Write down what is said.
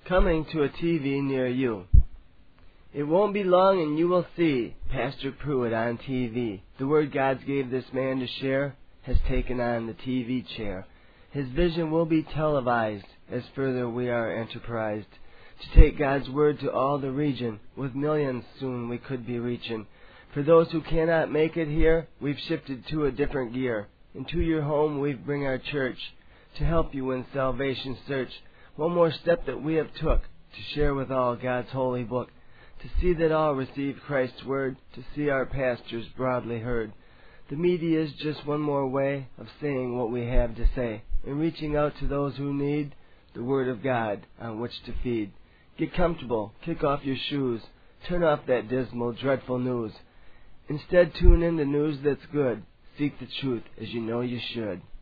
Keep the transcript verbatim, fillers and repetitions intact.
coming to a T V near you. It won't be long and you will see Pastor Pruitt on T V. The word God gave this man to share has taken on the T V chair. His vision will be televised as further we are enterprised to take God's word to all the region. With millions soon we could be reaching. For those who cannot make it here, we've shifted to a different gear. Into your home we bring our church to help you in salvation search. One more step that we have took to share with all God's holy book, to see that all receive Christ's word, to see our pastors broadly heard. The media is just one more way of saying what we have to say and reaching out to those who need the word of God on which to feed. Get comfortable, kick off your shoes, turn off that dismal, dreadful news. Instead, tune in to news that's good. Seek the truth as you know you should.